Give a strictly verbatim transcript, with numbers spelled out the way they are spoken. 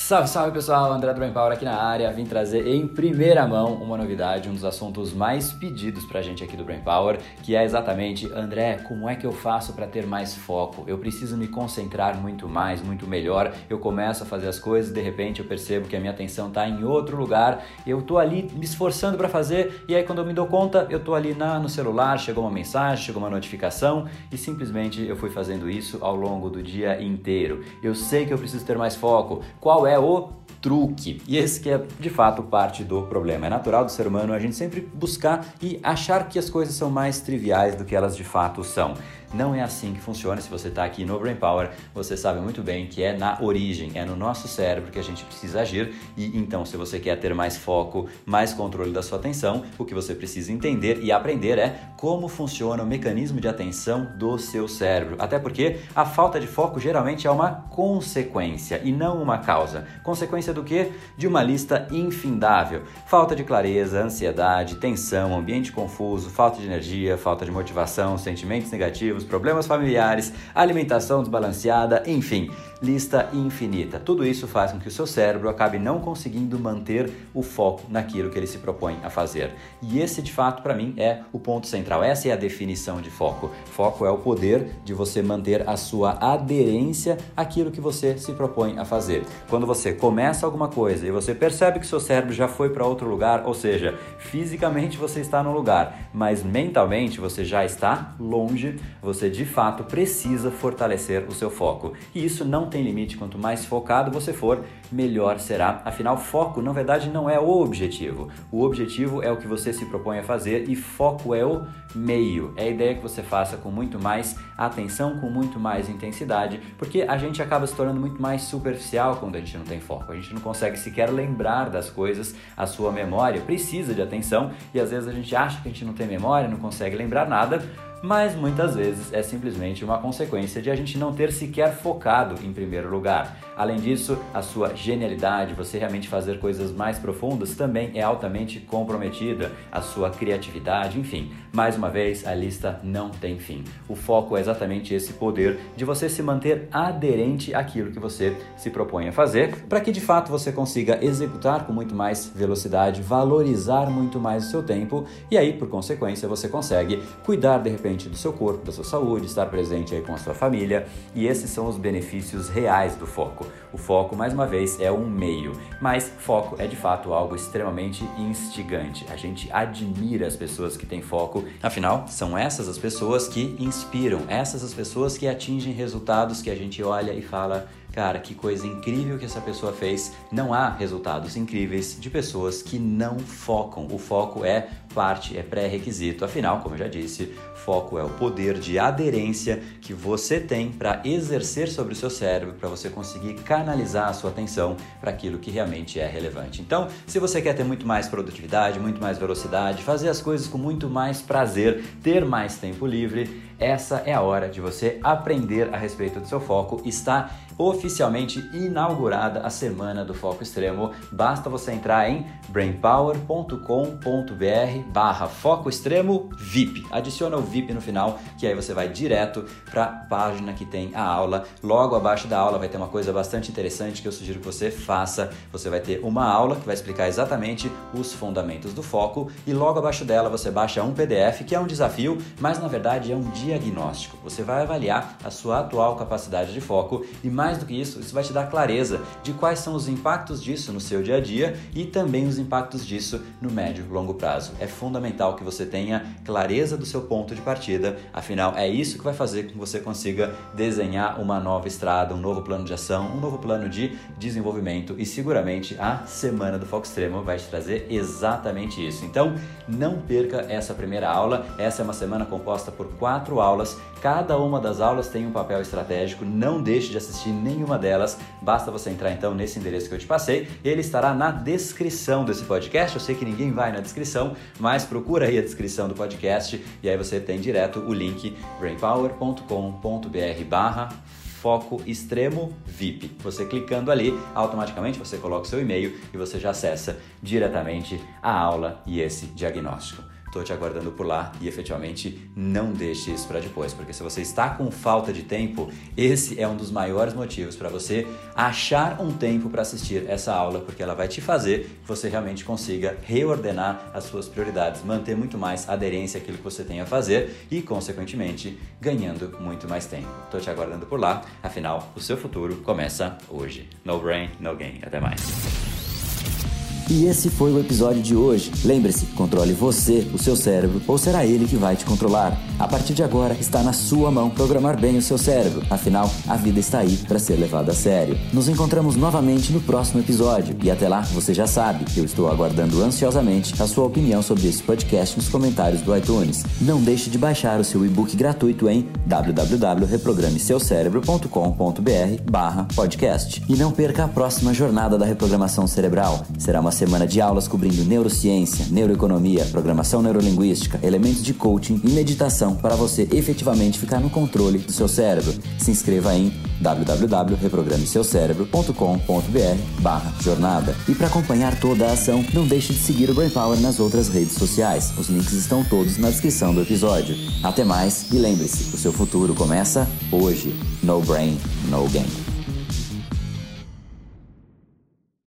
Salve, salve pessoal, André do Brain Power aqui na área, vim trazer em primeira mão uma novidade, um dos assuntos mais pedidos pra gente aqui do Brain Power, que é exatamente, André, como é que eu faço para ter mais foco? Eu preciso me concentrar muito mais, muito melhor, eu começo a fazer as coisas e de repente eu percebo que a minha atenção tá em outro lugar, eu tô ali me esforçando para fazer e aí quando eu me dou conta, eu tô ali na, no celular, chegou uma mensagem, chegou uma notificação e simplesmente eu fui fazendo isso ao longo do dia inteiro. Eu sei que eu preciso ter mais foco. Qual é o truque? E esse que é de fato parte do problema. É natural do ser humano a gente sempre buscar e achar que as coisas são mais triviais do que elas de fato são. Não é assim que funciona. Se você está aqui no Brain Power, você sabe muito bem que é na origem, é no nosso cérebro que a gente precisa agir. E então, se você quer ter mais foco, mais controle da sua atenção, o que você precisa entender e aprender é como funciona o mecanismo de atenção do seu cérebro. Até porque a falta de foco geralmente é uma consequência e não uma causa. Consequência do quê? De uma lista infindável. Falta de clareza, ansiedade, tensão, ambiente confuso, falta de energia, falta de motivação, sentimentos negativos, problemas familiares, alimentação desbalanceada, enfim, lista infinita. Tudo isso faz com que o seu cérebro acabe não conseguindo manter o foco naquilo que ele se propõe a fazer. E esse, de fato, para mim, é o ponto central. Essa é a definição de foco. Foco é o poder de você manter a sua aderência àquilo que você se propõe a fazer. Quando você começa alguma coisa e você percebe que seu cérebro já foi para outro lugar, ou seja, fisicamente você está no lugar, mas mentalmente você já está longe, você de fato precisa fortalecer o seu foco. E isso não tem limite, quanto mais focado você for, melhor será. Afinal, foco na verdade não é o objetivo. O objetivo é o que você se propõe a fazer e foco é o meio. É a ideia que você faça com muito mais atenção, com muito mais intensidade, porque a gente acaba se tornando muito mais superficial quando a gente não tem foco. A gente não consegue sequer lembrar das coisas, a sua memória precisa de atenção e às vezes a gente acha que a gente não tem memória, não consegue lembrar nada, mas muitas vezes é simplesmente uma consequência de a gente não ter sequer focado em primeiro lugar. Além disso, a sua genialidade, você realmente fazer coisas mais profundas, também é altamente comprometida, a sua criatividade, enfim. Mais uma vez, a lista não tem fim. O foco é exatamente esse poder de você se manter aderente àquilo que você se propõe a fazer, para que de fato você consiga executar com muito mais velocidade, valorizar muito mais o seu tempo e aí, por consequência, você consegue cuidar de repente do seu corpo, da sua saúde, estar presente aí com a sua família, e esses são os benefícios reais do foco. O foco, mais uma vez, é um meio, mas foco é de fato algo extremamente instigante. A gente admira as pessoas que têm foco, afinal, são essas as pessoas que inspiram, essas as pessoas que atingem resultados que a gente olha e fala: cara, que coisa incrível que essa pessoa fez. Não há resultados incríveis de pessoas que não focam. O foco é parte, é pré-requisito. Afinal, como eu já disse, foco é o poder de aderência que você tem para exercer sobre o seu cérebro, para você conseguir canalizar a sua atenção para aquilo que realmente é relevante. Então, se você quer ter muito mais produtividade, muito mais velocidade, fazer as coisas com muito mais prazer, ter mais tempo livre, essa é a hora de você aprender a respeito do seu foco. Está oficialmente inaugurada a Semana do Foco Extremo. Basta você entrar em brainpower ponto com ponto br barra Foco Extremo V I P. Adiciona o V I P no final, que aí você vai direto para a página que tem a aula. Logo abaixo da aula vai ter uma coisa bastante interessante que eu sugiro que você faça. Você vai ter uma aula que vai explicar exatamente os fundamentos do foco e logo abaixo dela você baixa um P D F que é um desafio, mas na verdade é um diagnóstico. Você vai avaliar a sua atual capacidade de foco e mais do que isso, isso vai te dar clareza de quais são os impactos disso no seu dia a dia e também os impactos disso no médio e longo prazo. É fundamental que você tenha clareza do seu ponto de partida, afinal é isso que vai fazer com que você consiga desenhar uma nova estrada, um novo plano de ação, um novo plano de desenvolvimento e seguramente a Semana do Foco Extremo vai te trazer exatamente isso. Então não perca essa primeira aula, essa é uma semana composta por quatro aulas, cada uma das aulas tem um papel estratégico, não deixe de assistir nenhuma delas, basta você entrar então nesse endereço que eu te passei, ele estará na descrição desse podcast. Eu sei que ninguém vai na descrição, mas procura aí a descrição do podcast e aí você tem direto o link brainpower ponto com ponto br barra Foco Extremo V I P. Você clicando ali, automaticamente você coloca o seu e-mail e você já acessa diretamente a aula e esse diagnóstico. Tô te aguardando por lá e efetivamente não deixe isso para depois, porque se você está com falta de tempo, esse é um dos maiores motivos para você achar um tempo para assistir essa aula, porque ela vai te fazer que você realmente consiga reordenar as suas prioridades, manter muito mais aderência àquilo que você tem a fazer e, consequentemente, ganhando muito mais tempo. Tô te aguardando por lá, afinal, o seu futuro começa hoje. No brain, no gain. Até mais. E esse foi o episódio de hoje. Lembre-se, controle você, o seu cérebro, ou será ele que vai te controlar? A partir de agora, está na sua mão programar bem o seu cérebro. Afinal, a vida está aí para ser levada a sério. Nos encontramos novamente no próximo episódio. E até lá, você já sabe, eu estou aguardando ansiosamente a sua opinião sobre esse podcast nos comentários do iTunes. Não deixe de baixar o seu e-book gratuito em w w w ponto reprograme seu cérebro ponto com ponto b r barra podcast. E não perca a próxima jornada da reprogramação cerebral. Será uma semana de aulas cobrindo neurociência, neuroeconomia, programação neurolinguística, elementos de coaching e meditação para você efetivamente ficar no controle do seu cérebro. Se inscreva em w w w ponto reprograme seu cérebro ponto com ponto b r barra jornada. E para acompanhar toda a ação, não deixe de seguir o Brain Power nas outras redes sociais. Os links estão todos na descrição do episódio. Até mais e lembre-se, o seu futuro começa hoje. No brain, no game.